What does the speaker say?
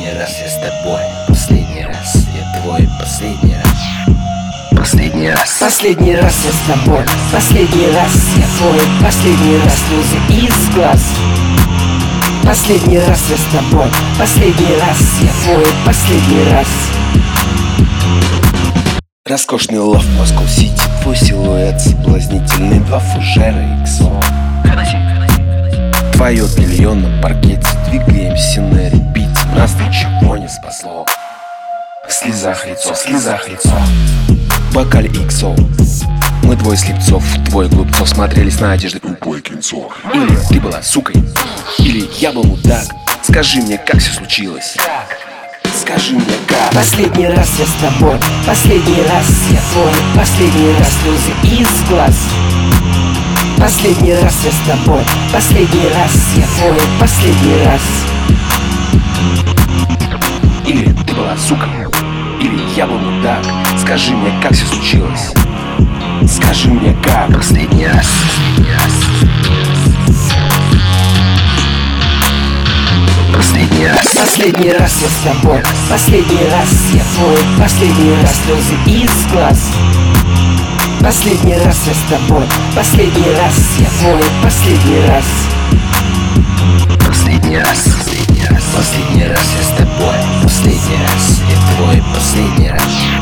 Последний раз я с тобой, последний раз я твой, последний раз. Последний раз. Последний раз я с тобой, последний раз я твой, последний раз слезы из глаз. Последний раз я с тобой, последний раз я твой, последний раз. Роскошный лав в Москва-Сити, твой силуэт соблазнительный, два фужера XO. Твое белье на паркете, двигаемся на репите, нас ничего не спасло. В слезах лицо, в бокале XO. Мы двое слепцов, твой глупцов, смотрелись на одежды тупое кинцо. Или ты была сукой, или я был мудак. Скажи мне, как все случилось? Скажи мне, как? Последний раз я с тобой, последний раз я твой, последний раз слезы из глаз. Последний раз я с тобой, последний раз я твой, последний раз. Или ты была сукой, или я был мудак. Скажи мне, как все случилось? Скажи мне, как? Последний раз. Последний раз. Последний раз я с тобой, последний раз я твой, последний раз слезы из глаз. Последний раз я с тобой, последний раз я твой, последний раз. Последний раз. Последний раз я с тобой, последний раз я твой, последний раз.